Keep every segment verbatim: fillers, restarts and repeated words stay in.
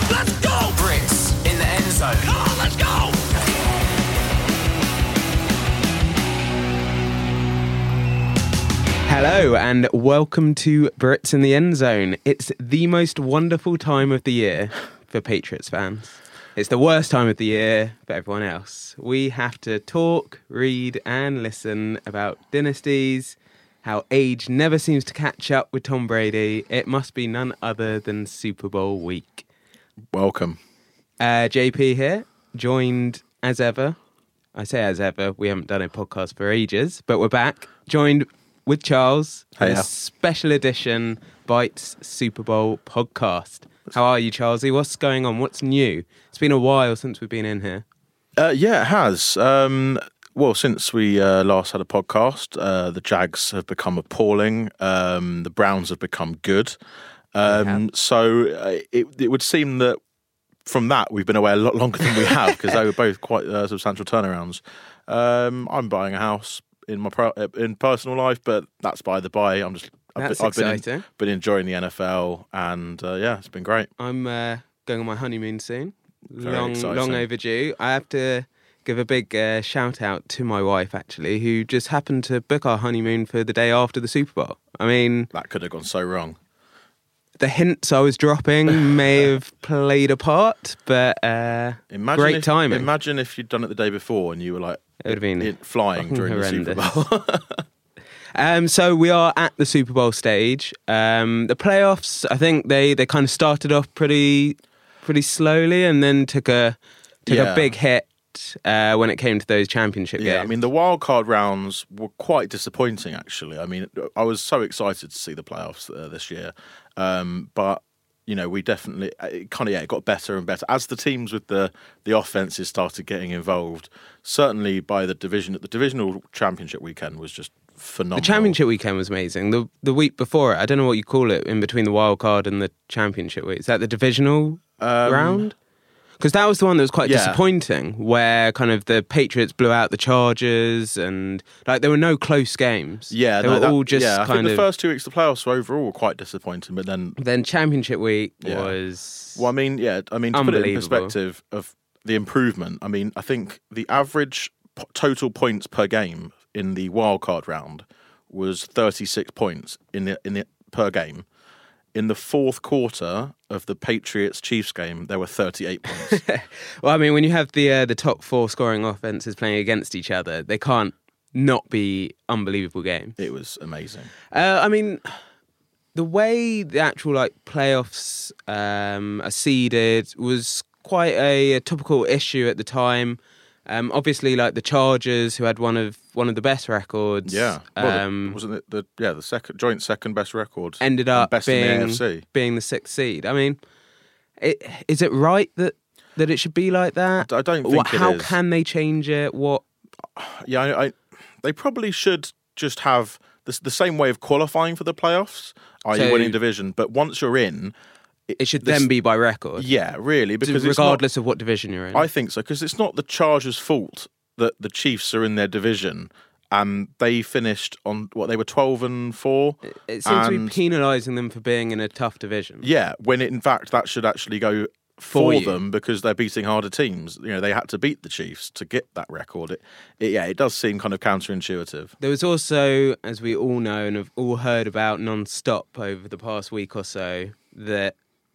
Let's go! Brits in the end zone. Come on, let's go! Hello and welcome to Brits in the End Zone. It's the most wonderful time of the year for Patriots fans. It's the worst time of the year for everyone else. We have to talk, read and listen about dynasties, how age never seems to catch up with Tom Brady. It must be none other than Super Bowl week. Welcome. Uh, J P here, joined as ever. I say as ever, we haven't done a podcast for ages, but we're back. Joined with Charles for Hiya. a special edition Bites Super Bowl podcast. How are you, Charlesy? What's going on? What's new? It's been a while since we've been in here. Uh, yeah, it has. Um, well, since we uh, last had a podcast, uh, the Jags have become appalling. Um, the Browns have become good. Um, so uh, it, it would seem that from that we've been away a lot longer than we have because they were both quite uh, substantial turnarounds. Um, I'm buying a house in my pro- in personal life, but that's by the by. I'm just That's I've, I've been, exciting. in, been enjoying the N F L, and uh, yeah, it's been great. I'm uh, going on my honeymoon soon. Very long, exciting. long overdue. I have to give a big uh, shout out to my wife, actually, who just happened to book our honeymoon for the day after the Super Bowl. I mean, That could have gone so wrong. the hints I was dropping may have played a part, but uh, Imagine great if, timing. Imagine if you'd done it the day before and you were like It would have been in- flying fucking during the horrendous. Super Bowl. Um, so we are at the Super Bowl stage. Um, the playoffs, I think they, they kind of started off pretty pretty slowly and then took a took Yeah. a big hit uh, when it came to those championship Yeah, games. I mean, the wild card rounds were quite disappointing, actually. I mean, I was so excited to see the playoffs uh, this year. Um, but, you know, we definitely, it kind of, yeah, it got better and better. As the teams with the, the offenses started getting involved, certainly by the division, the divisional championship weekend was just phenomenal. the championship weekend was amazing. The the week before it, I don't know what you call it, in between the wild card and the championship week. Is that the divisional Um, round? Because that was the one that was quite Yeah. disappointing, where kind of the Patriots blew out the Chargers, and like there were no close games. Yeah, they no, were that- all just yeah, I kind think of. the first two weeks of the playoffs were overall were quite disappointing, but then Then championship week Yeah. was. Well, I mean, yeah, I mean, to put it in Unbelievable. perspective of the improvement, I mean, I think the average p- total points per game in the wildcard round was thirty-six points in the in the per game. In the fourth quarter of the Patriots-Chiefs game, there were thirty-eight points. Well, I mean, when you have the uh, the top four scoring offenses playing against each other, they can't not be unbelievable games. It was amazing. Uh, I mean, the way the actual like playoffs um, are seeded was quite a, a topical issue at the time. Um, obviously, like the Chargers, who had one of one of the best records, Yeah, well, the- um, wasn't it the yeah the second joint second best record? ended and up best being in the A F C. being the sixth seed. I mean, it, is it right that that it should be like that? I don't think What, it how is. can they change it? What? Yeah, I, I, they probably should just have the, the same way of qualifying for the playoffs, that is So- winning division. But once you're in, It should this- then be by record, yeah, really, because regardless it's of what division you're in. not, I think so, because it's not the Chargers' fault that the Chiefs are in their division and they finished on what they were twelve and four. It seems to be and- penalising them for being in a tough division. Yeah, when it, in fact that should actually go For for, you. them because they're beating harder teams. You know, they had to beat the Chiefs to get that record. It, it yeah, it does seem kind of counterintuitive. There was also, as we all know and have all heard about non-stop over the past week or so, that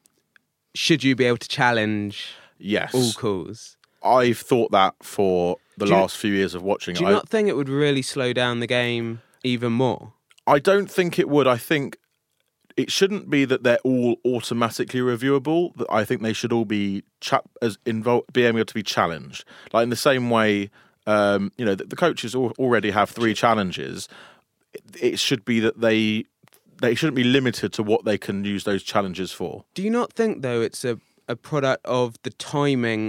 should you be able to challenge Yes, all calls? I've thought that for the Do you- last few years of watching. Do you I, not think it would really slow down the game even more? I don't think it would. I think it shouldn't be that they're all automatically reviewable. That I think they should all be cha- as involved, being able to be challenged. Like in the same way, um, you know, the, the coaches al- already have three challenges. It, it should be that they they shouldn't be limited to what they can use those challenges for. Do you not think, though, it's a, a product of the timing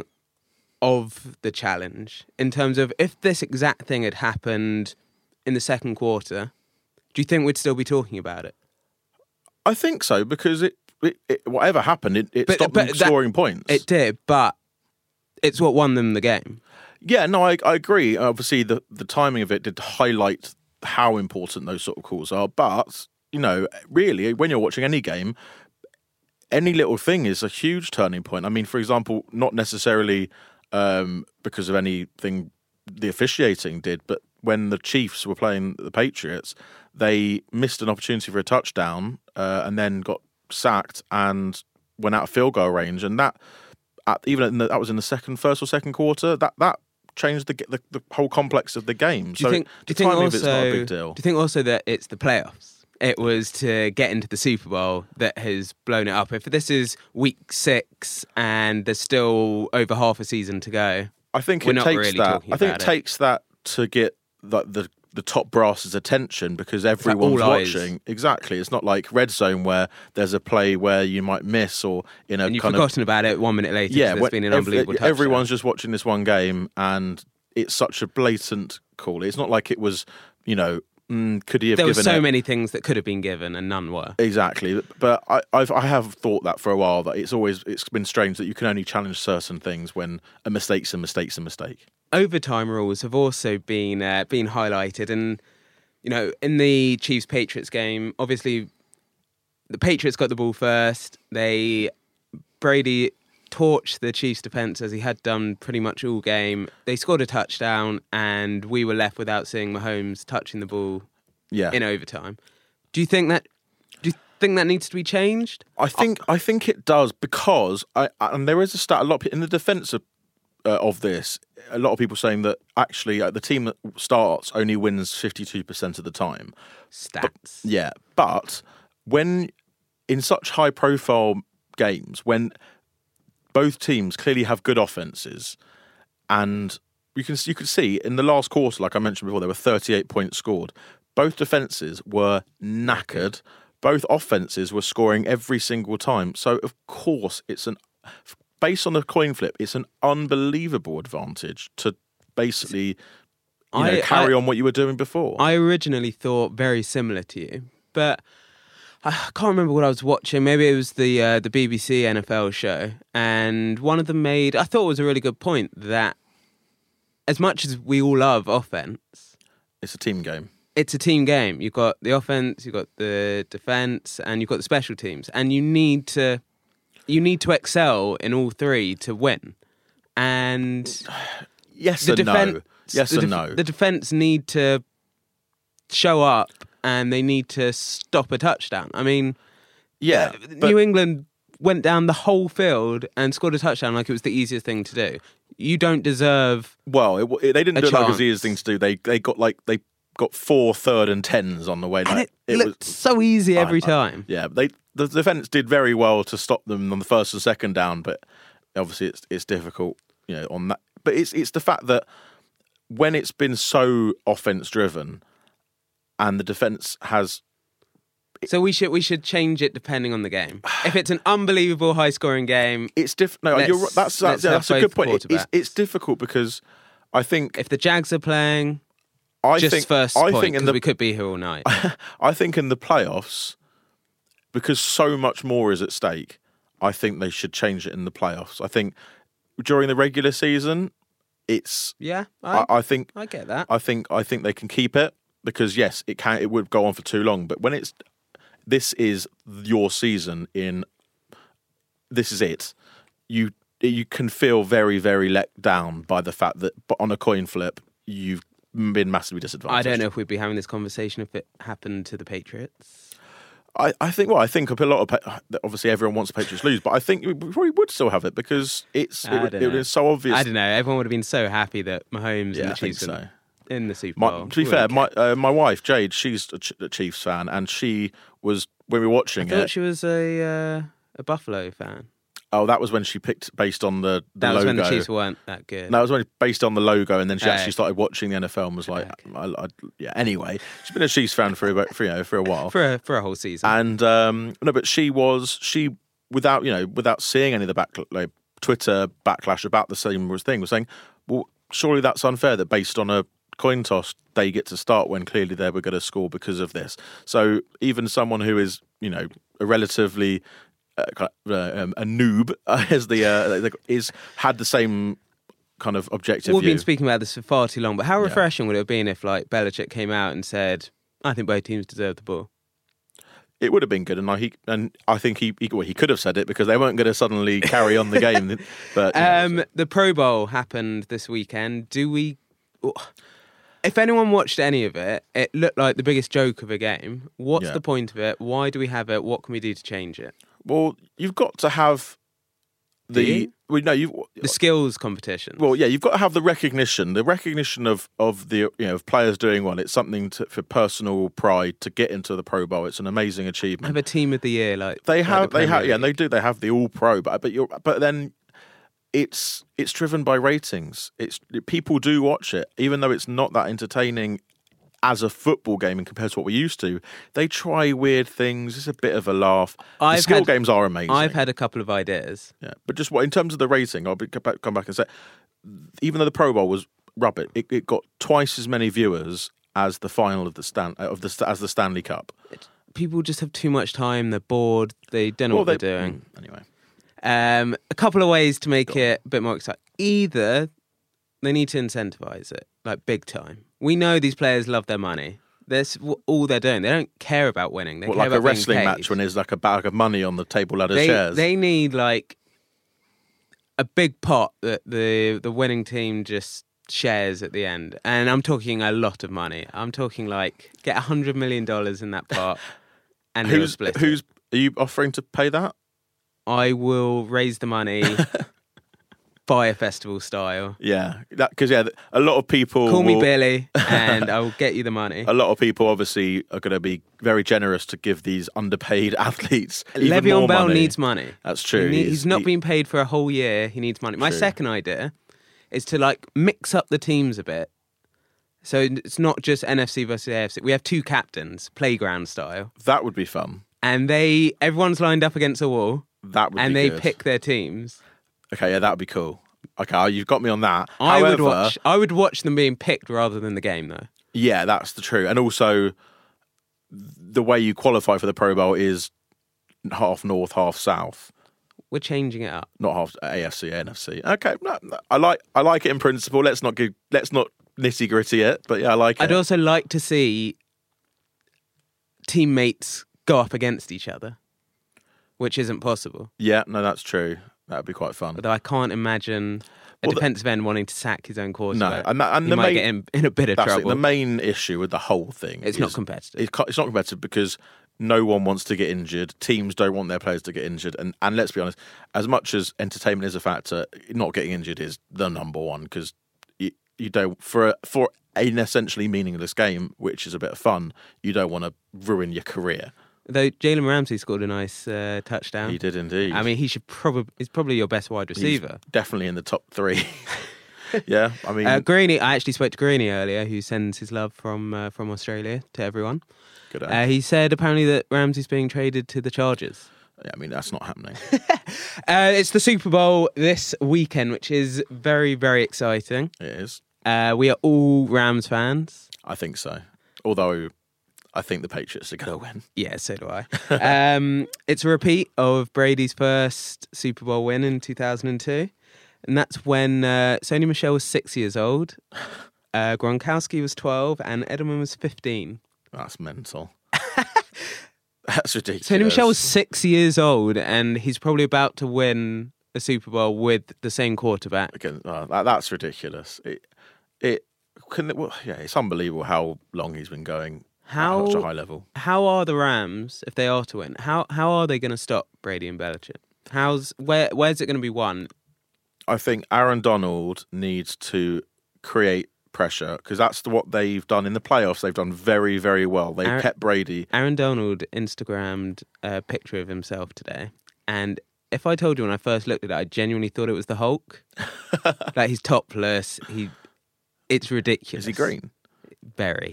of the challenge in terms of if this exact thing had happened in the second quarter, do you think we'd still be talking about it? I think so because it, it, it whatever happened, it, it But- stopped but them that- scoring points. It did, but it's what won them the game. Yeah, no, I, I agree. Obviously, the, the timing of it did highlight how important those sort of calls are. But, you know, really, when you're watching any game, any little thing is a huge turning point. I mean, for example, not necessarily um, because of anything the officiating did, but when the Chiefs were playing the Patriots, they missed an opportunity for a touchdown uh, and then got sacked and went out of field goal range. And that, at, even in the, that was in the second, first or second quarter, that that changed the the, the whole complex of the game. Do you so think? Do you the think timing also? of it's not a big deal. Do you think also that it's the playoffs? It was to get into the Super Bowl that has blown it up. If this is week six and there's still over half a season to go, I think we're it not takes really that. talking I think it about it. takes that to get the, the the top brass's attention because everyone's all eyes. watching. Exactly. It's not like Red Zone where there's a play where you might miss or in a and you've kind forgotten about it one minute later. of yeah. there's when been an ev- unbelievable touchdown. everyone's just watching this one game and it's such a blatant call. It's not like it was, you know, mm, could he have There were given so it? many things that could have been given and none were. Exactly, but I, I've I have thought that for a while that it's always it's been strange that you can only challenge certain things when a mistake's a mistake's a mistake. Overtime rules have also been uh, been highlighted, and you know, in the Chiefs Patriots game, obviously the Patriots got the ball first. They Brady torched the Chiefs defense as he had done pretty much all game. They scored a touchdown, and we were left without seeing Mahomes touching the ball Yeah, in overtime. Do you think that? Do you think that needs to be changed? I think I think it does because I and there is a stat a lot of, in the defence of uh, of this. A lot of people saying that actually uh, the team that starts only wins fifty-two percent of the time. Stats. Yeah, but when in such high profile games, when both teams clearly have good offenses, and you can you could see in the last quarter, like I mentioned before, there were thirty-eight points scored. Both defenses were knackered. Both offenses were scoring every single time. So of course, it's an based on the coin flip, it's an unbelievable advantage to basically you know, I- carry I- on what you were doing before. I originally thought very similar to you, but I can't remember what I was watching. Maybe it was the uh, the B B C N F L show, and one of them made, I thought it was a really good point, that as much as we all love offense, It's a team game. it's a team game. You've got the offense, you've got the defense, and you've got the special teams, and you need to you need to excel in all three to win. And Yes the and no. defense, Yes the and def- no. The defense need to show up, and they need to stop a touchdown. I mean, yeah, uh, but New England went down the whole field and scored a touchdown like it was the easiest thing to do. You don't deserve. well, it, it, they didn't a do it like it was chance. the easiest thing to do. They they got like they got four third and tens on the way. And Like, it, looked so easy every I- I- time. Yeah, they the defense did very well to stop them on the first and second down, but obviously it's it's difficult, you know, on that. But it's it's the fact that when it's been so offense driven, and the defense has So we should we should change it depending on the game. If it's an unbelievable high scoring game, it's diff. No, Let's- you're right. That's let's that's, yeah, have that's a both good point. It- it's quarterbacks. it's difficult because I think if the Jags are playing, I just think first I point, think in because the we could be here all night. I think in the playoffs, because so much more is at stake, I think they should change it in the playoffs. I think during the regular season, it's. Yeah, I, I, I think. I get that. I think. I think they can keep it because yes, it can. It would go on for too long. But when it's, this is your season. In this is it. You you can feel very very let down by the fact that on a coin flip you've been massively disadvantaged. I don't know if we'd be having this conversation if it happened to the Patriots. I, I think well, I think a lot of pa- obviously everyone wants the Patriots lose, but I think we probably would still have it because it's I it, don't it know. was so obvious. I don't know. Everyone would have been so happy that Mahomes Yeah, and I the think Chiefs so. were in the Super My, Bowl. to be fair, my uh, my wife Jade, she's a, Ch- a Chiefs fan, and she was when we were I watching thought it. she was a uh, a Buffalo fan. Oh, that was when she picked based on the, the That was logo. when the Chiefs weren't that good. No, it was when based on the logo, and then she Oh. actually started watching the N F L and was like, Okay. I, I, yeah. Anyway, she's been a Chiefs fan for a, for, you know, for a while. for a for a whole season. And um, no, but she was she without you know without seeing any of the back like Twitter backlash about the same thing was saying, well, surely that's unfair that based on a coin toss they get to start when clearly they were going to score because of this. So even someone who is you know a relatively uh, kind of, uh, um, a noob uh, as the uh, is had the same kind of objective We've view. been speaking about this for far too long, but how refreshing would it have been if like Belichick came out and said, "I think both teams deserve the ball"? it would have been good, and I he, and I think he he, well, he could have said it because they weren't going to suddenly carry on the game. But you know, Um, the Pro Bowl happened this weekend. Do we? If anyone watched any of it, it looked like the biggest joke of a game. What's Yeah. the point of it? Why do we have it? What can we do to change it? well, you've got to have Do the you? well, no, you The skills competition. well, yeah, you've got to have the recognition, the recognition of of the you know of players doing well. It's something to, for personal pride to get into the Pro Bowl. It's an amazing achievement. Have a team of the year like They like have, the they have, Premier yeah, and they League. do. They have the All Pro, but but you're, but then it's it's driven by ratings. It's people do watch it, even though it's not that entertaining as a football game and compared to what we used to. They try weird things. It's a bit of a laugh. the I've skill had- games are amazing. I've had a couple of ideas. yeah, but just what in terms of the rating, I'll be, come back come back and say, even though the Pro Bowl was rubbish, it, it got twice as many viewers as the final of the Stan of the as the Stanley Cup. People just have too much time. They're bored. They don't know Well, what they- they're doing. mm, Anyway, Um, a couple of ways to make it a bit more exciting. Either they need to incentivize it, like big time. We know these players love their money. That's w- all they're doing. They don't care about winning. They what, care like a about being wrestling paid. match when there's like a bag of money on the table ladder they, shares. they need like a big pot that the the winning team just shares at the end. And I'm talking a lot of money. I'm talking like get a hundred million dollars in that pot and they'll who's split it. who's are you offering to pay that? I will raise the money fire festival style. Yeah, because yeah, a lot of people Call me will- Billy and I will get you the money. A lot of people obviously are going to be very generous to give these underpaid athletes even Le'Veon more Bell money. needs money. That's true. He need- he's, not he- been paid for a whole year. He needs money. My True. second idea is to like mix up the teams a bit. So it's not just N F C versus A F C. We have two captains, playground style, That would be fun. and they everyone's lined up against a wall, That would and be they good. pick their teams. Okay, yeah, that would be cool. Okay, you've got me on that. I would However, watch. I would watch them being picked rather than the game, though. Yeah, that's the true. And also, the way you qualify for the Pro Bowl is half North, half South. We're changing it up. Not half A F C, N F C. Okay, no, no, I like I like it in principle. Let's not give, let's not nitty gritty it, but yeah, I like it. I'd also like to see teammates go up against each other, which isn't possible. Yeah, no, that's true. That would be quite fun. Although I can't imagine a Well, the- defensive end wanting to sack his own No, quarterback. and, that, and he the might main get in, in a bit of that's it. trouble. The main issue with the whole thing It's is not competitive. It's, co- it's not competitive because no one wants to get injured. Teams don't want their players to get injured, and and let's be honest, as much as entertainment is a factor, not getting injured is the number one because you, you don't for a, for an essentially meaningless game, which is a bit of fun. You don't want to ruin your career. Though Jalen Ramsey scored a nice uh, touchdown. He did indeed. I mean, he should probably he's probably your best wide He's receiver. definitely in the top three. Yeah, I mean, Uh, Greeny, I actually spoke to Greeny earlier, who sends his love from uh, from Australia to everyone. good. Uh, he said apparently that Ramsey's being traded to the Chargers. yeah, I mean that's not happening. Uh, it's the Super Bowl this weekend, which is very, very exciting. It is. Uh, we are all Rams fans. I think so. Although I think the Patriots are going to win. Yeah, so do I. um, it's a repeat of Brady's first Super Bowl win in two thousand two. And that's when uh, Sony Michel was six years old, uh, Gronkowski was twelve, and Edelman was fifteen. That's mental. That's ridiculous. Sony Michel was six years old, and he's probably about to win a Super Bowl with the same quarterback. Again, oh, that, that's ridiculous. It, it can. Well, yeah, it's unbelievable how long he's been going How at such a high level. how are the Rams, if they are to win, how how are they going to stop Brady and Belichick? How's where where's it going to be won? I think Aaron Donald needs to create pressure because that's the, what they've done in the playoffs. They've done very, very well. They've Aaron- kept Brady. Aaron Donald Instagrammed a picture of himself today, and if I told you when I first looked at it, I genuinely thought it was the Hulk. Like he's topless. He, it's ridiculous. Is he green? Very.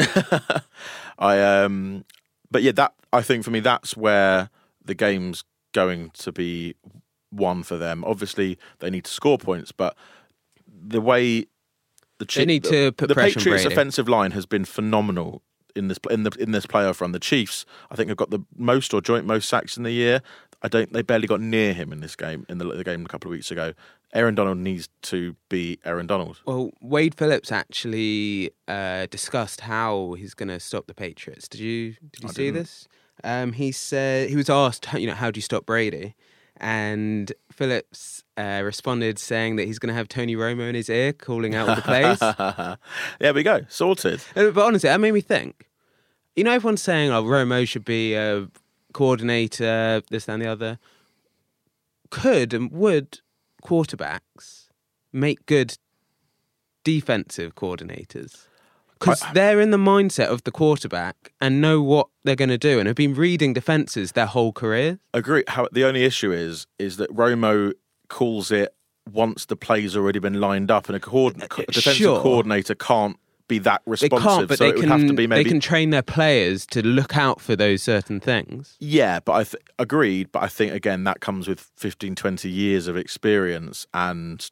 I um, but yeah, that I think for me that's where the game's going to be won for them. Obviously, they need to score points, but the way the They need to put the pressure on Patriots' Brady. offensive line has been phenomenal in this in the in this playoff run. The Chiefs, I think, have got the most or joint most sacks in the year. I don't. They barely got near him in this game in the, the game a couple of weeks ago. Aaron Donald needs to be Aaron Donald. Well, Wade Phillips actually uh, discussed how he's going to stop the Patriots. Did you did you I see didn't. this? Um, he said he was asked, you know, how do you stop Brady? And Phillips uh, responded saying that he's going to have Tony Romo in his ear calling out all the plays. There we go, sorted. But honestly, that made me think. You know, everyone's saying, oh, Romo should be a coordinator, this, that, and the other. Could and would quarterbacks make good defensive coordinators? Because they're in the mindset of the quarterback and know what they're going to do and have been reading defences their whole career. Agree. How, the only issue is is that Romo calls it once the play's already been lined up, and a, coordin- a defensive sure. coordinator can't be that responsive. They can't, but so they it would can, have to be maybe... they can train their players to look out for those certain things. Yeah, but I th- agreed. But I think, again, that comes with fifteen, twenty years of experience, and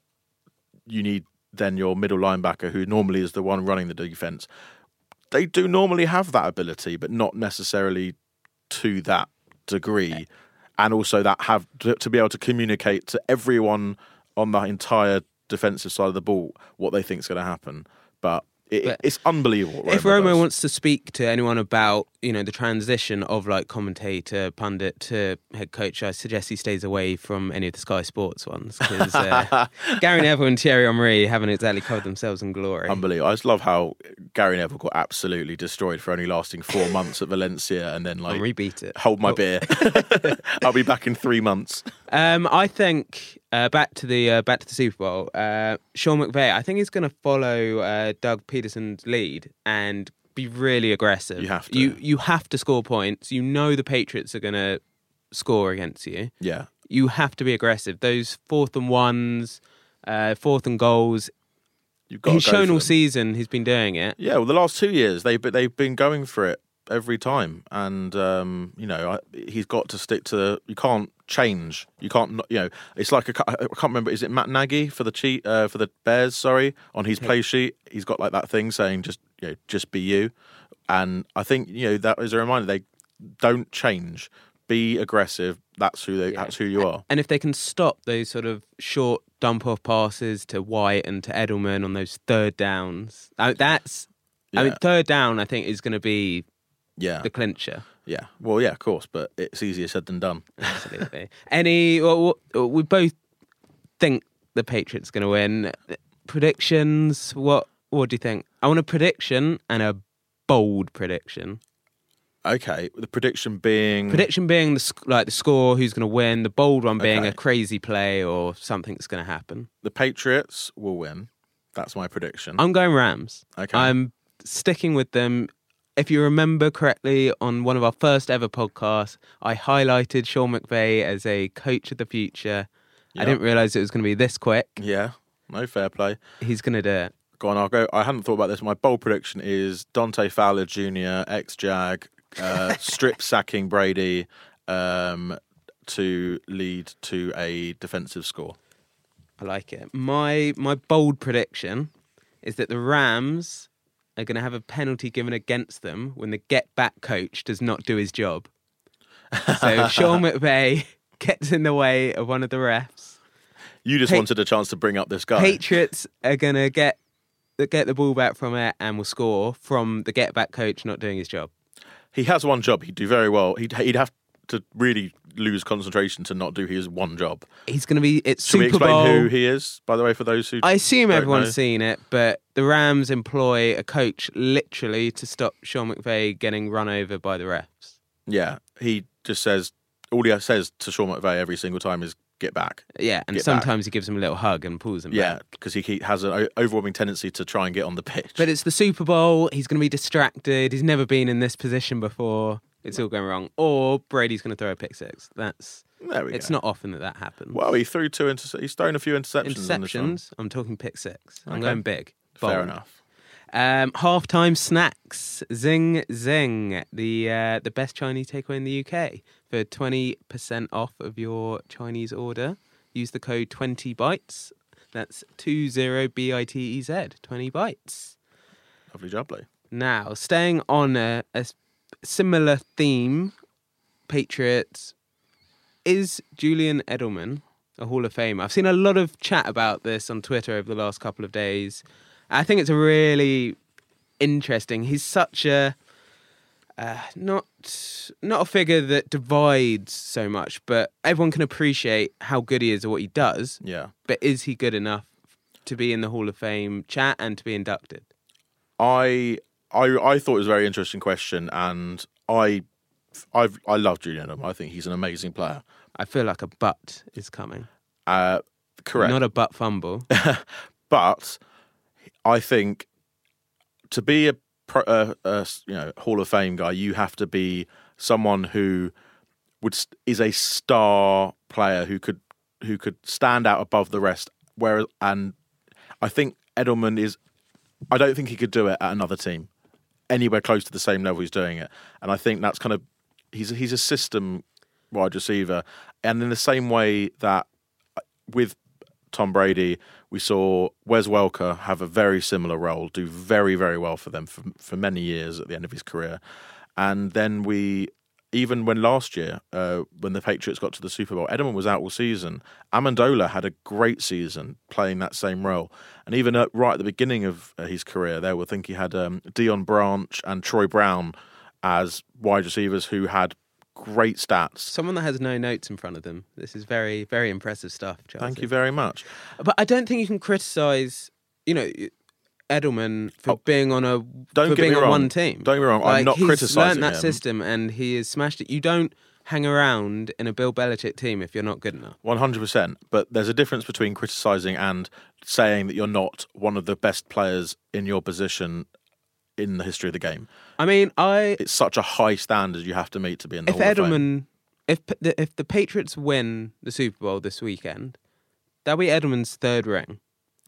you need then your middle linebacker, who normally is the one running the defence. They do normally have that ability, but not necessarily to that degree. And also that have to, to be able to communicate to everyone on the entire defensive side of the ball what they think is going to happen. But It, But it's unbelievable. If Romo wants to speak to anyone about, you know, the transition of like commentator, pundit to head coach, I suggest he stays away from any of the Sky Sports ones, because uh, Gary Neville and Thierry Henry haven't exactly covered themselves in glory. Unbelievable. I just love how Gary Neville got absolutely destroyed for only lasting four months at Valencia, and then like Henry beat it. Hold my Oh. beer. I'll be back in three months. Um, I think uh, back to the uh, back to the Super Bowl. Uh, Sean McVay, I think he's going to follow uh, Doug Peterson's lead and be really aggressive. You have to. You you have to score points. You know the Patriots are going to score against you. Yeah. You have to be aggressive. Those fourth and ones, uh, fourth and goals. You've got He's to go shown for all them. season he's been doing it. Yeah, well, the last two years they've they've been going for it every time, and um, you know I, he's got to stick to. You can't change. You can't. You know, it's like a, I can't remember. Is it Matt Nagy for the cheat uh, for the Bears? Sorry, on his play sheet, he's got like that thing saying just you know just be you, and I think you know that is a reminder. They don't change. Be aggressive. That's who they. Yeah. That's who you are. And if they can stop those sort of short dump-off passes to White and to Edelman on those third downs, I mean, that's. I mean, Yeah. third down, I think, is going to be Yeah. the clincher. Yeah. Well, yeah, of course, but it's easier said than done. Absolutely. Any? Well, we both think the Patriots are going to win. Predictions? What? What do you think? I want a prediction and a bold prediction. Okay, the prediction being Prediction being the sc- like the score, who's going to win. The bold one being Okay. a crazy play or something that's going to happen. the Patriots will win. That's my prediction. I'm going Rams. Okay. I'm sticking with them. If you remember correctly, on one of our first ever podcasts, I highlighted Sean McVay as a coach of the future. Yeah. I didn't realise it was going to be this quick. Yeah, no fair play. He's going to do it. Go on, I'll go. I hadn't thought about this. My bold prediction is Dante Fowler Junior, ex-Jag, uh, strip sacking Brady um, to lead to a defensive score. I like it. My my bold prediction is that the Rams are going to have a penalty given against them when the get-back coach does not do his job. So Sean McVay gets in the way of one of the refs. You just Pa- wanted a chance to bring up this guy. Patriots are going to get get the ball back from it and will score from the get-back coach not doing his job. He has one job. He'd do very well. He'd, he'd have to really lose concentration to not do his one job. He's going to be... It's Should we Super explain Bowl. who he is, by the way, for those who I assume don't everyone's know? seen it, but the Rams employ a coach literally to stop Sean McVay getting run over by the refs. Yeah, he just says, all he says to Sean McVay every single time is, get back. Yeah, and Get sometimes he gives him a little hug and pulls him Yeah, back. because he he has an o- overwhelming tendency to try and get on the pitch. But it's the Super Bowl. He's going to be distracted. He's never been in this position before. It's all going wrong. Or Brady's going to throw a pick six. That's. there we It's go. not often that that happens. Well, he threw two inter- He's thrown a few interceptions. In this one. Interceptions. I'm talking pick six. I'm Okay. going big. Fair Bold. enough. Um, halftime snacks, zing zing, the uh, the best Chinese takeaway in the U K for twenty percent off of your Chinese order. Use the code twenty bytes. That's two zero B I T E Z. Twenty bytes. Lovely jubbly. Now, staying on a, a s- similar theme, Patriots, is Julian Edelman a Hall of Famer? I've seen a lot of chat about this on Twitter over the last couple of days. I think it's a really interesting. He's such a uh, not not a figure that divides so much, but everyone can appreciate how good he is at what he does. Yeah. But is he good enough to be in the Hall of Fame chat and to be inducted? I I I thought it was a very interesting question, and I I've I love Julian Edelman. I think he's an amazing player. I feel like a butt is coming. Uh, correct. Not a butt fumble. But I think to be a, pro- a, a you know Hall of Fame guy, you have to be someone who would is a star player who could who could stand out above the rest. Whereas, and I think Edelman is. I don't think he could do it at another team, anywhere close to the same level he's doing it. And I think that's kind of he's he's a system wide receiver, and in the same way that with Tom Brady, we saw Wes Welker have a very similar role, do very, very well for them for, for many years at the end of his career. And then we, even when last year, uh, when the Patriots got to the Super Bowl, Edelman was out all season. Amendola had a great season playing that same role. And even at, right at the beginning of uh, his career there, we think he had um, Deion Branch and Troy Brown as wide receivers who had great stats. Someone that has no notes in front of them. This is very, very impressive stuff, Chelsea. Thank you very much. But I don't think you can criticise, you know, Edelman for Oh, being on a don't for get being me on wrong. one team. Don't get me wrong. Like, I'm not he's criticising learned that him. system and he has smashed it. You don't hang around in a Bill Belichick team if you're not good enough. one hundred percent. But there's a difference between criticising and saying that you're not one of the best players in your position in the history of the game. I mean, I It's such a high standard you have to meet to be in the if Hall of Fame. Edelman, if the, if the Patriots win the Super Bowl this weekend, that'll be Edelman's third ring,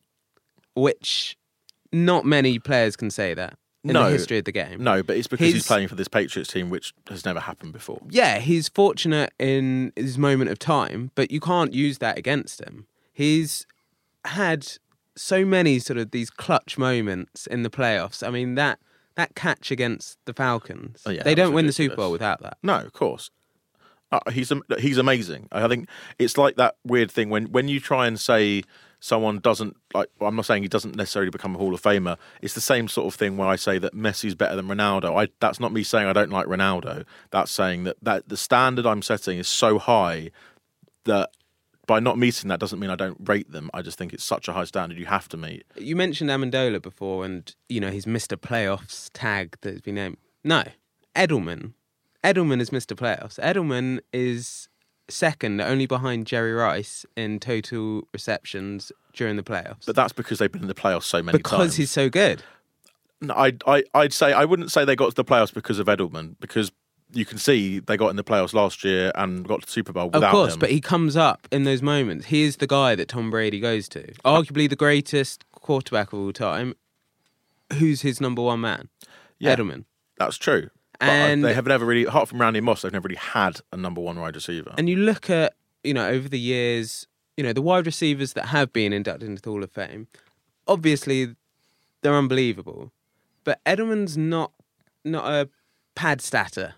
which not many players can say that in No. the history of the game. No, but it's because he's His- playing for this Patriots team, which has never happened before. Yeah, he's fortunate in his moment of time, but you can't use that against him. He's had so many sort of these clutch moments in the playoffs. I mean, that that catch against the Falcons, Oh, yeah, they that don't was win the ridiculous. Super Bowl without that. No, of course. Uh, he's am- he's amazing. I think it's like that weird thing when, when you try and say someone doesn't like. Well, I'm not saying he doesn't necessarily become a Hall of Famer. It's the same sort of thing where I say that Messi's better than Ronaldo. I, that's not me saying I don't like Ronaldo. That's saying that, that the standard I'm setting is so high that by not meeting that doesn't mean I don't rate them. I just think it's such a high standard you have to meet. You mentioned Amendola before, and you know he's Mister Playoffs tag that's been named. No, Edelman. Edelman is Mister Playoffs. Edelman is second, only behind Jerry Rice in total receptions during the playoffs. But that's because they've been in the playoffs so many because times. he's so good. No, I, I, I'd say I wouldn't say they got to the playoffs because of Edelman, because you can see they got in the playoffs last year and got to the Super Bowl without Of course, him. but he comes up in those moments. He is the guy that Tom Brady goes to. Arguably the greatest quarterback of all time. Who's his number one man? Yeah. Edelman. That's true. But And- I, they have never really, apart from Randy Moss, they've never really had a number one wide receiver. And you look at, you know, over the years, you know, the wide receivers that have been inducted into the Hall of Fame, obviously they're unbelievable. But Edelman's not not a pad statter,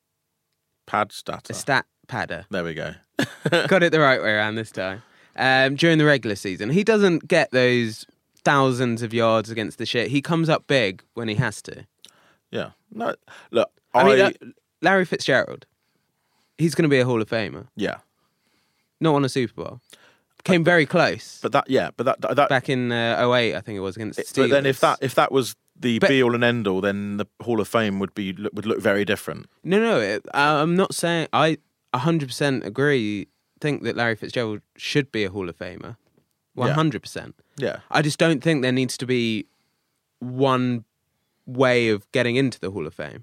Pad statter. a stat padder. There we go. Got it the right way around this time. Um, during the regular season, he doesn't get those thousands of yards against the shit. He comes up big when he has to. Yeah. No, look, I, I, mean, uh, Larry Fitzgerald, he's going to be a Hall of Famer. yeah. Not won a Super Bowl. Came very close. But that, yeah, but that, that, Back in uh, oh eight, I think it was, against the Steelers. but then if that, if that was the But- be all and end all, then the Hall of Fame would be would look very different. No, no, it, uh, I'm not saying... I one hundred percent agree, think that Larry Fitzgerald should be a Hall of Famer. one hundred percent. Yeah. I just don't think there needs to be one way of getting into the Hall of Fame.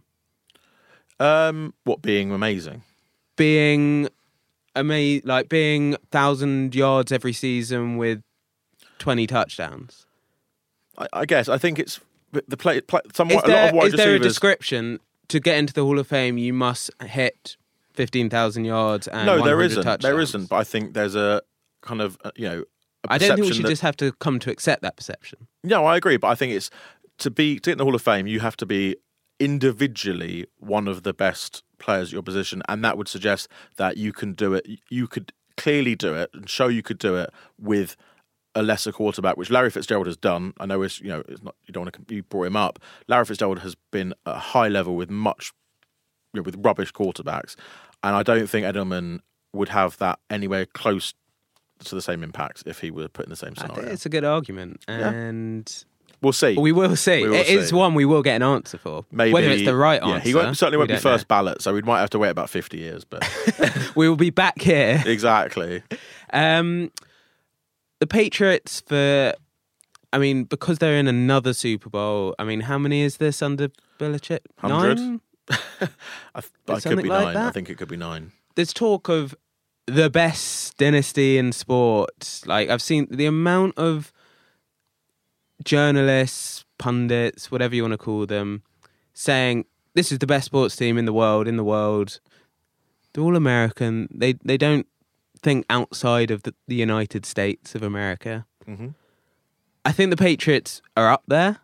Um, what being amazing? Being... Ama- like being one thousand yards every season with twenty touchdowns. I, I guess I think it's the play. play Is somewhat a lot there, of wide is there a receivers. description to get into the Hall of Fame? You must hit fifteen thousand yards and no, there one hundred isn't. touchdowns. There isn't. But I think there's a kind of uh, you know. A I don't think we perception should that- just have to come to accept that perception. No, I agree, but I think it's to be to get in the Hall of Fame, you have to be individually one of the best players at your position, and that would suggest that you can do it. You could clearly do it and show you could do it with a lesser quarterback, which Larry Fitzgerald has done. I know it's you know it's not you don't want to you brought him up. Larry Fitzgerald has been at a high level with much you know, with rubbish quarterbacks, and I don't think Edelman would have that anywhere close to the same impact if he were put in the same I scenario. think it's a good argument, Yeah. and We'll see. we will see. We will It is see. one we will get an answer for. Maybe Whether it's the right yeah, answer, he won't, certainly we won't be don't first know. ballot, so we might have to wait about fifty years. But We will be back here. exactly, Um, the Patriots for, I mean, because they're in another Super Bowl. I mean, how many is this under Belichick? Hundred? Nine? I, I could something be like nine. that? I think it could be nine. There's talk of the best dynasty in sport. Like, I've seen the amount of journalists, pundits, whatever you want to call them, saying this is the best sports team in the world, in the world. They're all American. They they don't think outside of the, the United States of America. Mm-hmm. I think the Patriots are up there.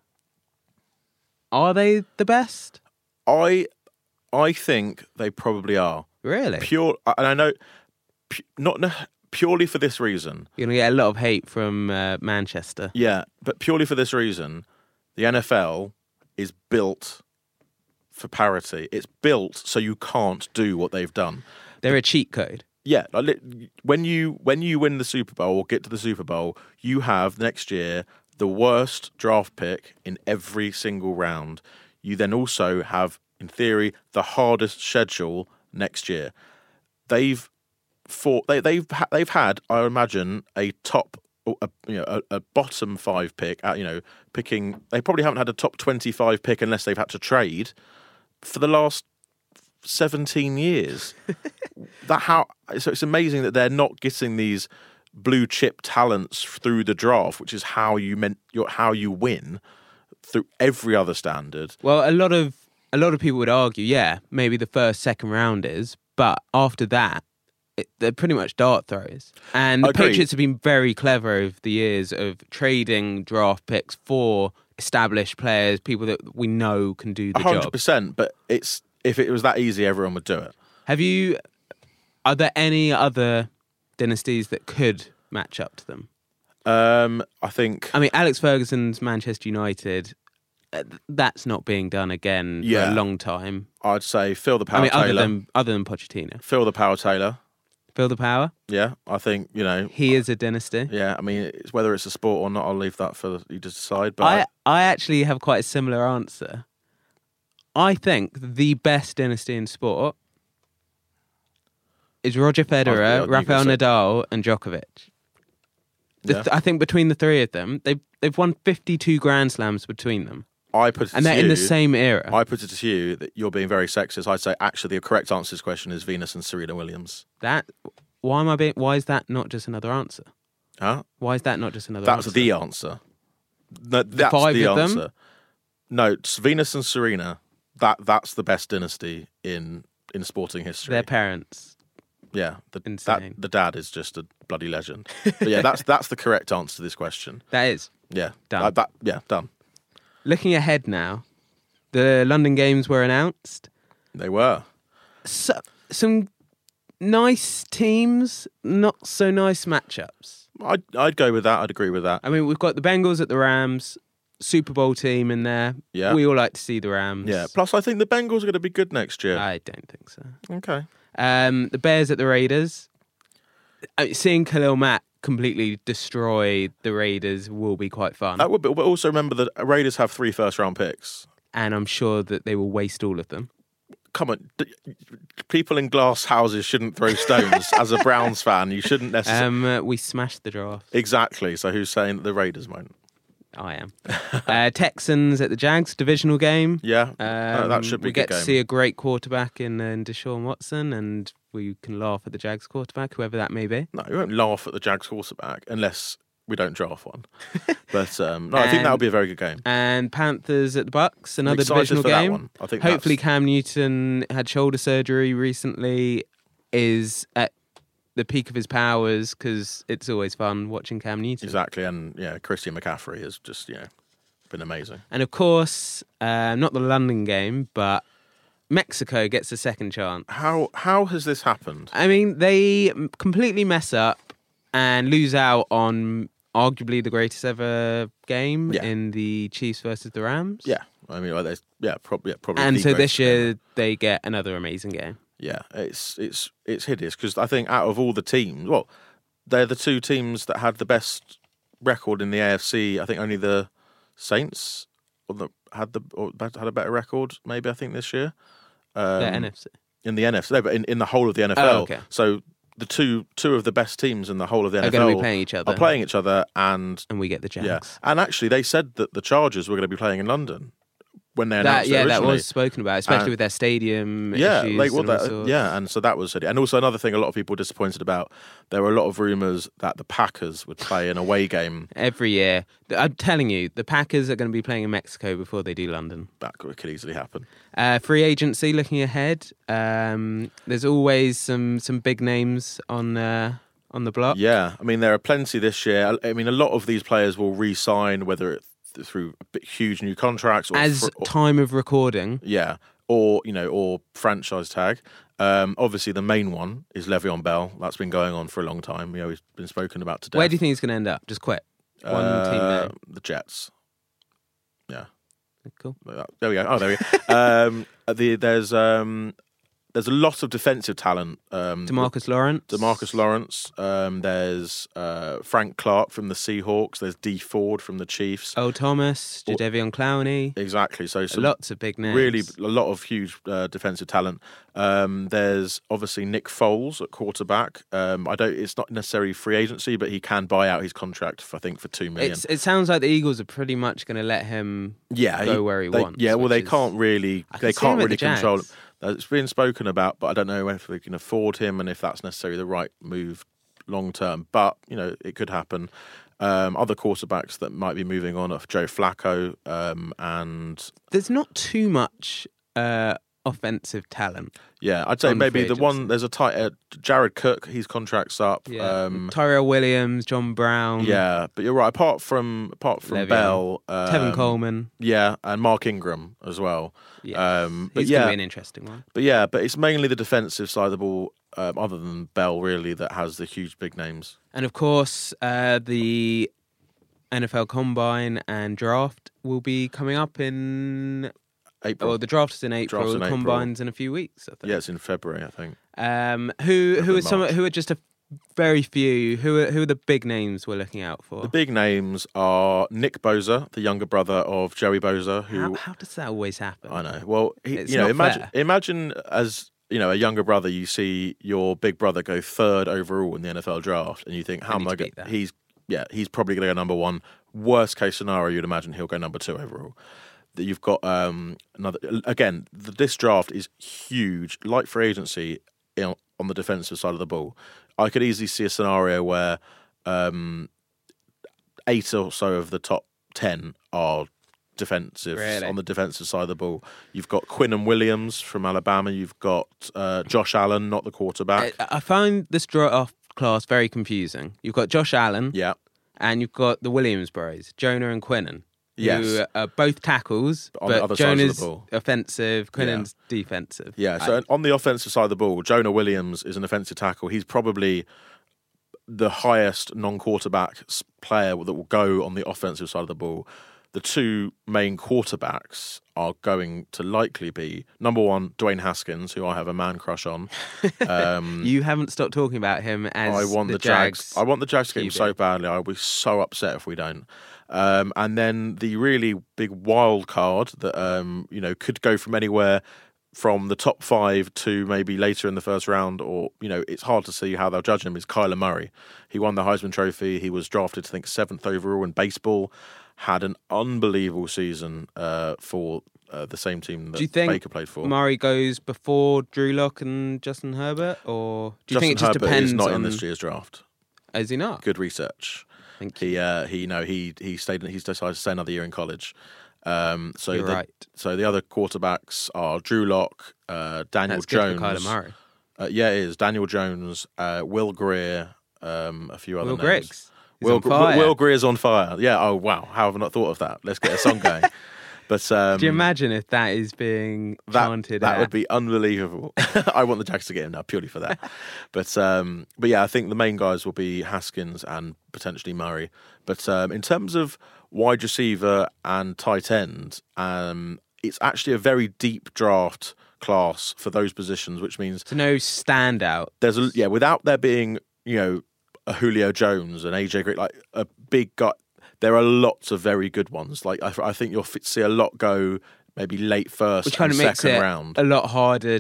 Are they the best? I I think they probably are. Really? Pure, and I know pu- not ne- purely for this reason. You're going to get a lot of hate from uh, Manchester. Yeah, but purely for this reason, the N F L is built for parity. It's built so you can't do what they've done. They're a cheat code. Yeah, like, li- when you when you win the Super Bowl or get to the Super Bowl, you have next year the worst draft pick in every single round. You then also have, in theory, the hardest schedule next year. They've fought. They, they've ha- they've had, I imagine, a top, a, you know, a, a bottom five pick. Uh, you know, picking. They probably haven't had a top twenty-five pick unless they've had to trade for the last seventeen years. That how so it's amazing that they're not getting these blue chip talents through the draft, which is how you meant your how you win through every other standard. Well, a lot of a lot of people would argue, yeah, maybe the first, second rounders, but after that, it, they're pretty much dart throws. And the Agreed. Patriots have been very clever over the years of trading draft picks for established players, people that we know can do the A hundred job. percent. But it's if it was that easy, everyone would do it. Have you? Are there any other dynasties that could match up to them? Um, I think. I mean, Alex Ferguson's Manchester United. uh, That's not being done again Yeah. for a long time. I'd say Phil the Power I mean, Taylor. other than other than Pochettino, Phil the Power Taylor. Phil the Power. Yeah, I think you know. He is a dynasty. Yeah, I mean, it's, whether it's a sport or not, I'll leave that for you to decide. But I, I actually have quite a similar answer. I think the best dynasty in sport is Roger I Federer, was- you Rafael could say- Nadal, and Djokovic. The Yeah. th- I think between the three of them, they've they've won fifty-two Grand Slams between them, I put it and to they're in you- the same era. I put it to you that you're being very sexist. I'd say actually the correct answer to this question is Venus and Serena Williams. That why am I being? Why is that not just another answer? Huh? Why is that not just another? That's answer? the answer. No, that's five the of them? answer. No, it's Venus and Serena. That that's the best dynasty in in sporting history. Their parents. yeah, the, that, Insane. the dad is just a bloody legend. But yeah, that's that's the correct answer to this question. That is. Yeah, Done. Uh, that, yeah, done. Looking ahead now, the London Games were announced. They were. So, some nice teams, not so nice matchups. I'd I'd go with that. I'd agree with that. I mean, we've got the Bengals at the Rams, Super Bowl team in there. Yeah. We all like to see the Rams. Yeah. Plus, I think the Bengals are going to be good next year. I don't think so. Okay. Um, the Bears at the Raiders. I mean, seeing Khalil Mack completely destroy the Raiders will be quite fun. That would be, but also remember that Raiders have three first round picks. And I'm sure that they will waste all of them. Come on, d- people in glass houses shouldn't throw stones. As a Browns fan, you shouldn't necessarily. Um, uh, we smashed the draft. Exactly. So who's saying that the Raiders won't? I am. uh, Texans at the Jags, divisional game. Yeah, Um, no, that should be we a good get to game. see a great quarterback in, uh, in Deshaun Watson, and we can laugh at the Jags quarterback, whoever that may be. No, we won't laugh at the Jags quarterback unless we don't draft one. But um, no, I think that'll be a very good game. And Panthers at the Bucks, another Excited divisional for that game. one. I think Hopefully, that's- Cam Newton had shoulder surgery recently, is at the peak of his powers, because it's always fun watching Cam Newton. Exactly, and yeah, Christian McCaffrey has just you know been amazing. And of course, uh, not the London game, but Mexico gets a second chance. How how has this happened? I mean, they completely mess up and lose out on arguably the greatest ever game Yeah. in the Chiefs versus the Rams. Yeah, I mean, like, there's yeah, probably yeah, probably. And the so this greatest game. year they get another amazing game. Yeah, it's it's it's hideous because I think out of all the teams, well, they're the two teams that had the best record in the A F C. I think only the Saints or the, had the or had a better record. Maybe I think this year. Um, The N F C. in the N F C, no, but in, in the whole of the N F L. Oh, okay. So the two two of the best teams in the whole of the Are N F L going to be playing each other. are playing each other, and And we get the Jags. yeah, and actually they said that the Chargers were going to be playing in London when they announced That, yeah, it that originally. was spoken about, especially Uh, with their stadium Yeah, issues. like what and all that, sorts. yeah, and so that was it. And also another thing, a lot of people were disappointed about. There were a lot of rumours that the Packers would play an away game. Every year. I'm telling you, the Packers are going to be playing in Mexico before they do London. That could, could easily happen. Uh, free agency looking ahead. Um, there's always some some big names on uh, on the block. Yeah, I mean there are plenty this year. I mean a lot of these players will re-sign, whether it's through huge new contracts or As fr- or, time of recording, yeah, or you know, or franchise tag. Um, obviously, the main one is Le'Veon Bell. That's been going on for a long time. You know, he's been spoken about today. where do you think he's going to end up? Just quit. One uh, team there. The Jets. Yeah. Cool. There we go. Oh, there we go. um, the, there's um, there's a lot of defensive talent. Um, DeMarcus Lawrence. DeMarcus Lawrence. Um, there's uh, Frank Clark from the Seahawks. There's Dee Ford from the Chiefs. Earl Thomas. Jadeveon Clowney. Exactly. So some Lots of big names. really a lot of huge uh, defensive talent. Um, there's obviously Nick Foles at quarterback. Um, I don't. It's not necessarily free agency, but he can buy out his contract for I think for two million. It's, it sounds like the Eagles are pretty much going to let him yeah, go where he they, wants. Yeah, well, they which is- can't really. I can They see him can't at really the control him. Jags. It's been spoken about, but I don't know if they can afford him and if that's necessarily the right move long term. But you know, it could happen. Um, other quarterbacks that might be moving on are Joe Flacco um, and There's not too much uh, offensive talent. yeah, I'd say On maybe free the one. agency. There's a tight uh, Jared Cook. His contract's up. Um, Tyrell Williams, John Brown, yeah, but you're right. Apart from apart from Le'Veon. Bell, um, Tevin Coleman. yeah, and Mark Ingram as well. Yeah, Um, but he's going yeah, to be an interesting one. but yeah, but it's mainly the defensive side of the ball, um, other than Bell, really, that has the huge big names. And of course, uh, the N F L Combine and Draft will be coming up in. April. Well, the draft is in April. Draft's in the April. Combine's in a few weeks. I think. Yeah, it's in February, I think. Um, who who February, are some? March. Who are just a very few? Who are who are the big names we're looking out for? The big names are Nick Bosa, the younger brother of Joey Bosa, who how, how does that always happen? I know. Well, he, It's you know, not imagine fair. imagine as you know a younger brother, you see your big brother go third overall in the N F L draft, and you think, how need am I to going? beat that. He's yeah, he's probably going to go number one. Worst case scenario, you'd imagine he'll go number two overall. That you've got um, another again. The, this draft is huge, like free agency in, on the defensive side of the ball. I could easily see a scenario where um, eight or so of the top ten are defensive Really? on the defensive side of the ball. You've got Quinnen Williams from Alabama. You've got uh, Josh Allen, not the quarterback. I, I find this draft class very confusing. You've got Josh Allen, yeah, and you've got the Williams bros, Jonah and Quinnen. Yes. Who are both tackles, But on the but other sides of the Jonah's ball. offensive, Quinnen's defensive. yeah. So I- on the offensive side of the ball, Jonah Williams is an offensive tackle. He's probably the highest non-quarterback s- player that will go on the offensive side of the ball. The two main quarterbacks are going to likely be number one, Dwayne Haskins, who I have a man crush on. Um, you haven't stopped talking about him as I want the, the, Jags. Jags. I want the Jags to get him Q B. so badly. I'll be so upset if we don't. Um, and then the really big wild card that um, you know could go from anywhere from the top five to maybe later in the first round, or you know it's hard to see how they'll judge him. Is Kyler Murray? He won the Heisman Trophy. He was drafted, I think, seventh overall in baseball. Had an unbelievable season uh, for uh, the same team that Do you think Baker played for. Murray goes before Drew Lock and Justin Herbert, or do you Justin think it just Herbert depends is not on? in this year's draft. Is he not? Good research. Thank He, uh, he, no, he, he stayed. He's decided to stay another year in college. Um, so, You're the, right. so the other quarterbacks are Drew Lock, uh, Daniel That's good Jones. for Kyler Murray. Uh, yeah, it is Daniel Jones, uh, Will Greer, um, a few other Will names. Griggs. He's Will, on fire. Will Greer's on fire. Yeah. Oh wow, how have I not thought of that? Let's get a song going. But um, Do you imagine if that is being that chanted that at? would be unbelievable. I want the Jags to get him now purely for that. But um, but yeah, I think the main guys will be Haskins and potentially Murray. But um, in terms of wide receiver and tight end, um, it's actually a very deep draft class for those positions, which means To no standout. there's a yeah without there being you know a Julio Jones and A J Green, like a big guy. There are lots of very good ones. Like I, I think you'll see a lot go maybe late first Which kind and of makes second it round. a lot harder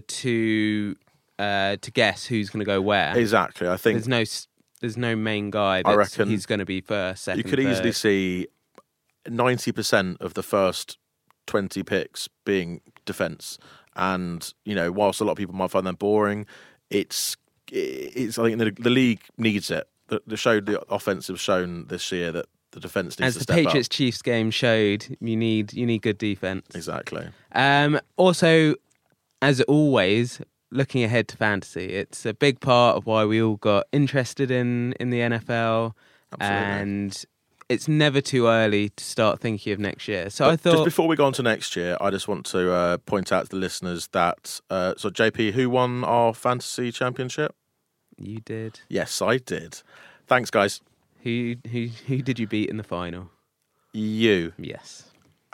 to uh, to guess who's going to go where. Exactly, I think There's no s- there's no main guy. That's, I reckon he's going to be first, second, you could easily third. see ninety percent of the first twenty picks being defence. And you know, whilst a lot of people might find them boring, it's it's I think the, the league needs it. The, the show the offense have shown this year that the defence needs As to the step Patriots up. Chiefs game showed, you need you need good defense. Exactly. Um, also, as always, looking ahead to fantasy, it's a big part of why we all got interested in in the N F L, Absolutely. and it's never too early to start thinking of next year. So I But just thought, before we go on to next year, I just want to uh, point out to the listeners that uh, so J P, who won our fantasy championship? you did. Yes, I did. Thanks, guys. Who who who did you beat in the final? You. Yes.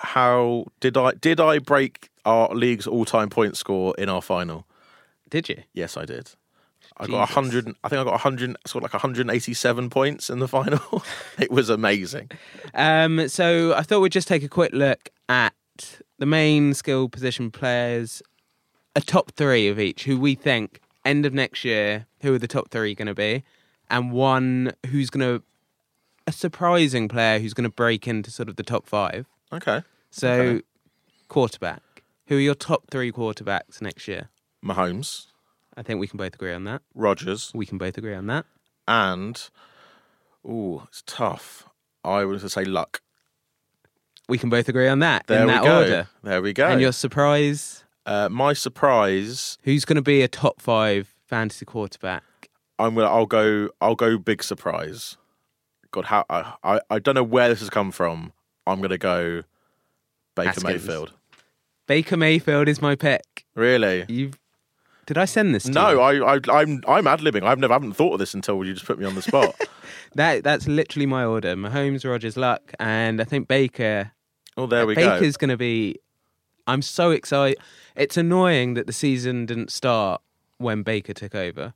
How did I did I break our league's all-time point score in our final? Did you? Yes, I did. I got Jesus. one hundred. I think I got one hundred. Scored like one hundred eighty-seven points in the final. It was amazing. Um, so I thought we'd just take a quick look at the main skill position players, a top three of each, who we think end of next year, who are the top three going to be, and one who's going to, a surprising player who's going to break into sort of the top five. Okay. So, Okay. quarterback. Who are your top three quarterbacks next year? Mahomes, I think we can both agree on that. Rodgers, We can both agree on that. and ooh, it's tough. I was to say Luck. We can both agree on that There in we that go. order. There we go. And your surprise, Uh, my surprise, who's going to be a top five fantasy quarterback? I'm gonna. I'll go. I'll go. Big surprise. God, how I, I, I don't know where this has come from. I'm gonna go Baker Haskins. Mayfield. Baker Mayfield is my pick. Really? You did I send this to No, you? I, I, I'm, I'm ad libbing. I've never, I haven't thought of this until you just put me on the spot. That that's literally my order. Mahomes, Rodgers, Luck, and I think Baker. Oh, there we go. Baker's going to be. I'm so excited. It's annoying that the season didn't start when Baker took over.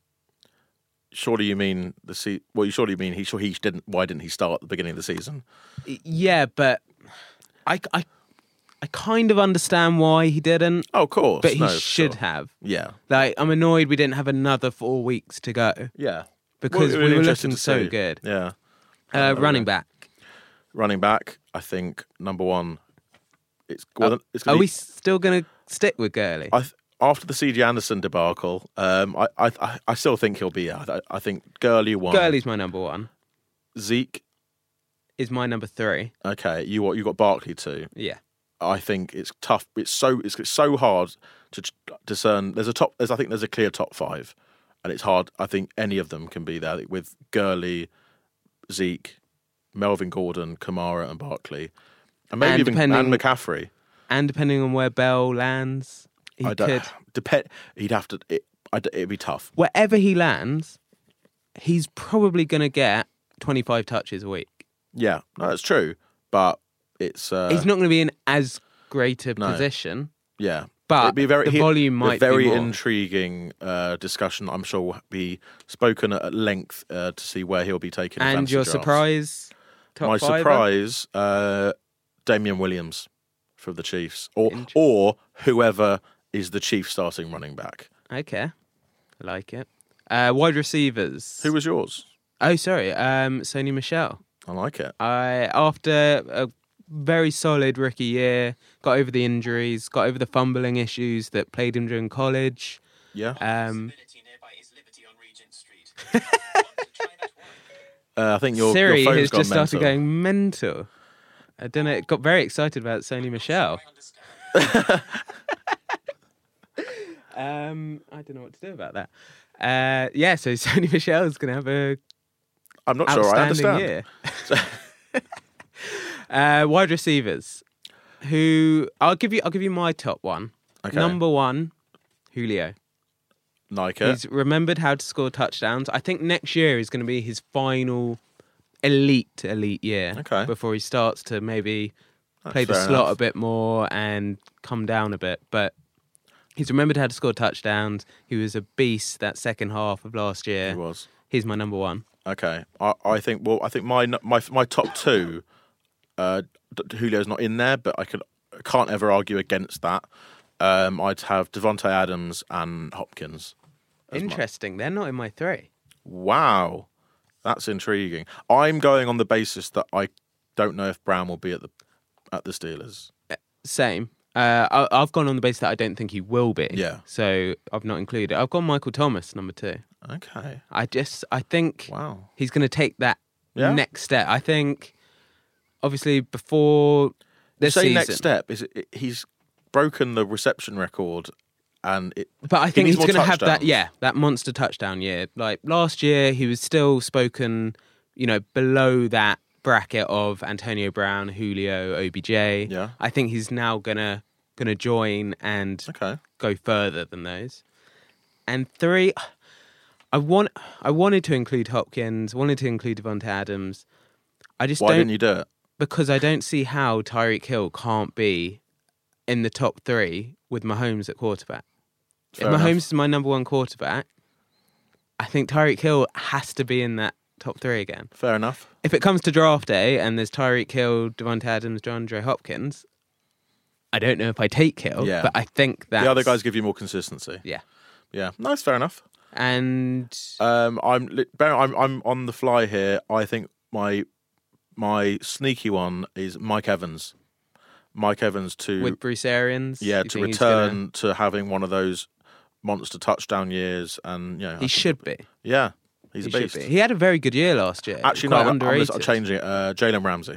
Surely you mean the se- Well, you surely mean he. Sure, he didn't. Why didn't he start at the beginning of the season? Y- Yeah, but I, I, I kind of understand why he didn't, Oh, of course. but he No, for should sure. have. Yeah, Like, I'm annoyed we didn't have another four weeks to go yeah. because Well, we were interested looking to so see. good. Yeah. Uh, Oh, running yeah. back. Running back. I think number one. It's well, it's gonna Are be, we still going to stick with Gurley? I th- after the C J Anderson debacle, um, I, I, I- I still think he'll be. I, I think Gurley one. Gurley's my number one. Zeke. Is my number three. Okay, you what? You got Barkley too. Yeah. I think it's tough. It's so it's, it's so hard to ch- discern. There's a top. There's I think there's a clear top five, and it's hard. I think any of them can be there with Gurley, Zeke, Melvin Gordon, Kamara, and Barkley, and maybe And even depending- and McCaffrey. And depending on where Bell lands, he I don't could. depend. He'd have to. It, I'd, it'd be tough. Wherever he lands, he's probably going to get twenty-five touches a week. Yeah, no, that's true. But it's uh, he's not going to be in as great a No. position, yeah. but It'd be very, the he- volume a might very be more. intriguing uh, discussion. I'm sure will be spoken at length uh, to see where he'll be taken. in And fantasy your drafts. surprise top My fiver? surprise, uh, Damian Williams from the Chiefs, or Int- or whoever is the Chiefs starting running back. Okay, I like it. Uh, wide receivers. Who was yours? Oh, sorry. Um, Sony Michel. I like it. I after a very solid rookie year, got over the injuries, got over the fumbling issues that plagued him during college. Yeah, Um, nearby is Liberty on Regent Street. Want to try that one? uh, I think your Siri your phone's has gone just started mental. going mental. I don't know. It got very excited about Sony Michel. I understand. Um, I don't know what to do about that. Uh, yeah, so Sony Michel is going to have a I'm not sure I outstanding understand. year. uh, wide receivers. who I'll give you. I'll give you my top one. Okay. Number one, Julio. Like it. He's remembered how to score touchdowns. I think next year is going to be his final elite, elite year. Okay. Before he starts to maybe That's play the fair slot enough. a bit more and come down a bit. But he's remembered how to score touchdowns. He was a beast that second half of last year. He was. He's my number one. Okay. I, I think. Well, I think my my my top two. Uh, Julio's not in there, but I could can't ever argue against that. Um, I'd have Devontae Adams and Hopkins. as my- Interesting. They're not in my three. Wow, that's intriguing. I'm going on the basis that I don't know if Brown will be at the at the Steelers. Same. Uh, I, I've gone on the basis that I don't think he will be. Yeah. So I've not included. I've gone Michael Thomas, number two. Okay. I just, I think Wow. he's going to take that Yeah? next step. I think, obviously, before this Say season. next step is it, he's broken the reception record, and it, But I think needs he's more going to have that, touchdowns. yeah, that monster touchdown year. Like last year, he was still spoken, you know, below that bracket of Antonio Brown, Julio, O B J. Yeah. I think he's now gonna gonna join and okay. go further than those. And three, I want I wanted to include Hopkins, wanted to include Devontae Adams. I just Why don't didn't you do it? because I don't see how Tyreek Hill can't be in the top three with Mahomes at quarterback. Fair if Mahomes enough. is my number one quarterback, I think Tyreek Hill has to be in that top three again. Fair enough. If it comes to draft day and there's Tyreek Hill, Devontae Adams, DeAndre Hopkins, I don't know if I take Hill, Yeah. but I think that The other guys give you more consistency. yeah. Yeah, no, that's fair enough. And Um, I'm li- bear- I'm I'm on the fly here. I think my my sneaky one is Mike Evans. Mike Evans to with Bruce Arians, yeah you to think he's return gonna- to having one of those monster touchdown years, and you know I he think- should be. yeah he's He a should beast. be. He had a very good year last year. Actually, Quite no, I'm, underrated. I'm changing it. Uh, Jalen Ramsey.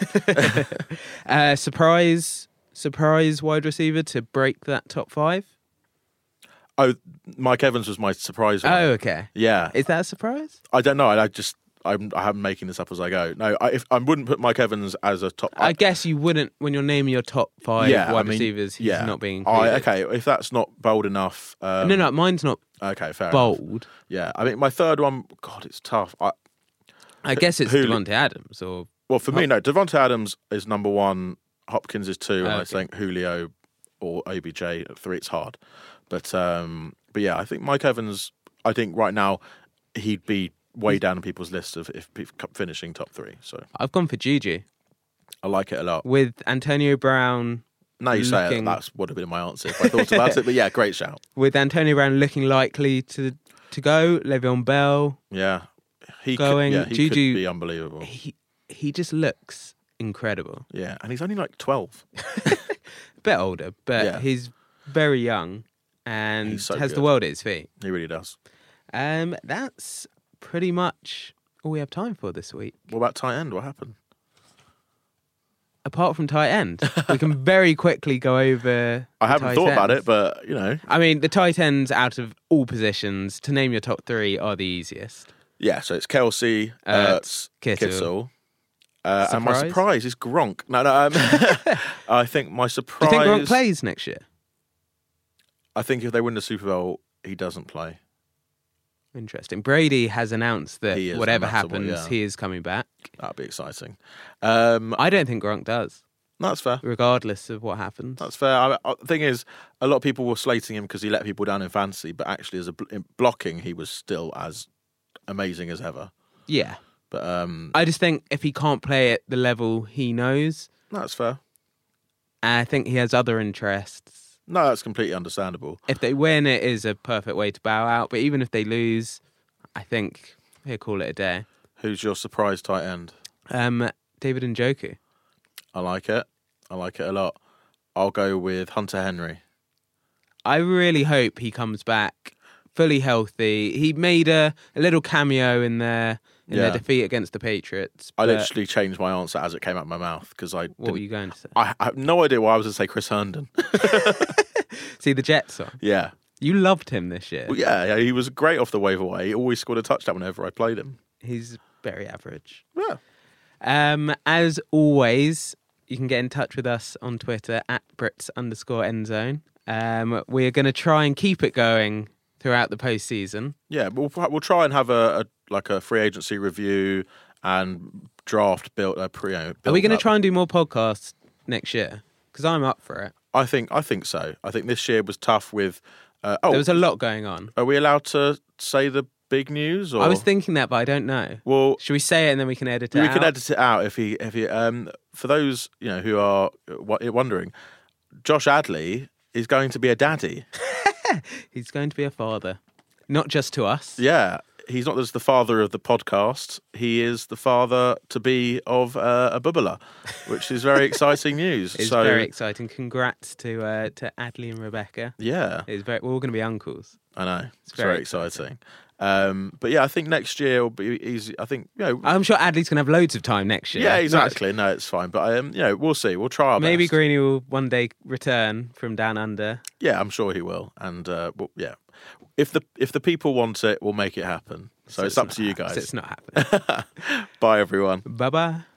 uh, surprise, surprise wide receiver to break that top five. Oh, Mike Evans was my surprise one. Oh, okay. Yeah, Is that a surprise? I don't know. I, I just I'm I'm making this up as I go. No, I, if I wouldn't put Mike Evans as a top. I guess you wouldn't when you're naming your top five yeah, wide I mean, receivers. He's yeah. not being I, included. okay, if that's not bold enough. Um, no, no, mine's not Okay, fair enough. bold. Yeah, I mean, my third one, God, it's tough. I, I guess it's Who- Devontae Adams or well, for me, no, Devontae Adams is number one, Hopkins is two, and I Okay. think Julio or O B J at three, it's hard. But, um, but yeah, I think Mike Evans, I think right now, he'd be way down on people's list of if people finishing top three. So I've gone for Juju I like it a lot. with Antonio Brown. Now you say it, looking- that would have been my answer if I thought about it. But yeah, great shout. With Antonio Brown looking likely to to go, Le'Veon Bell, Yeah. He Going, could, yeah, he Juju- could be unbelievable. he he just looks incredible. Yeah, and he's only like twelve. A bit older, but Yeah. he's very young and He's so has the good. world at his feet. He really does. Um, that's pretty much all we have time for this week. What about tight end? What happened? Apart from tight end, we can very quickly go over. I the haven't tight thought about ends. it, but you know, I mean, the tight ends out of all positions, to name your top three, are the easiest. yeah. So it's Kelsey, Uh, Ertz, Kittle. Kittle, uh, and my Surprise? surprise is Gronk. No, no. Um, I think my Do surprise. you think Gronk plays next year? I think if they win the Super Bowl, he doesn't play. Interesting. Brady has announced that He is, whatever no matter what, happens, yeah. he is coming back. That'd be exciting. Um, I don't think Gronk does, that's fair. regardless of what happens. That's fair. I, I, the thing is, a lot of people were slating him because he let people down in fantasy, but actually, as a bl- in blocking, he was still as amazing as ever. Yeah. But um, I just think if he can't play at the level he knows, that's fair. I think he has other interests. No, that's completely understandable. If they win, it is a perfect way to bow out. But even if they lose, I think he'll call it a day. Who's your surprise tight end? Um, David Njoku. I like it. I like it a lot. I'll go with Hunter Henry. I really hope he comes back fully healthy. He made a, a little cameo in their in Yeah. their defeat against the Patriots. I but literally changed my answer as it came out of my mouth because I what were didn't- you going to say? I, I have no idea why I was going to say Chris Herndon. See the Jets song. yeah. You loved him this year. Well, yeah, yeah, he was great off the wave away. He always scored a touchdown whenever I played him. He's very average. Yeah. Um, as always, you can get in touch with us on Twitter at Brits underscore endzone. Um, we're going to try and keep it going throughout the postseason. Yeah, we'll we'll try and have a, a like a free agency review and draft built a pre. Are we going to try and do more podcasts next year? Because I'm up for it. I think I think so. I think this year was tough with. Uh, oh, there was a lot going on. Are we allowed to say the big news? Or? I was thinking that, but I don't know. Well, should we say it and then we can edit it we out? can edit it out if he if he. Um, for those you know who are wondering, Josh Adley is going to be a daddy. He's going to be a father, not just to us. Yeah. He's not just the father of the podcast, he is the father to be of uh, a bubbler, which is very exciting news. It's so, very exciting. Congrats to uh, to Adley and Rebecca. Yeah. It's very, we're all going to be uncles. I know. It's, it's very, very exciting. exciting. Um, but yeah, I think next year will be easy. I think, you know. I'm sure Adley's going to have loads of time next year. Yeah, exactly. No, it's fine. But, um, you know, we'll see. We'll try our Maybe best. Greeny will one day return from down under. Yeah, I'm sure he will. And, uh, well, yeah. If the if the people want it, we'll make it happen. So, so it's, it's up to you guys. So it's not happening. Bye, everyone. Bye-bye.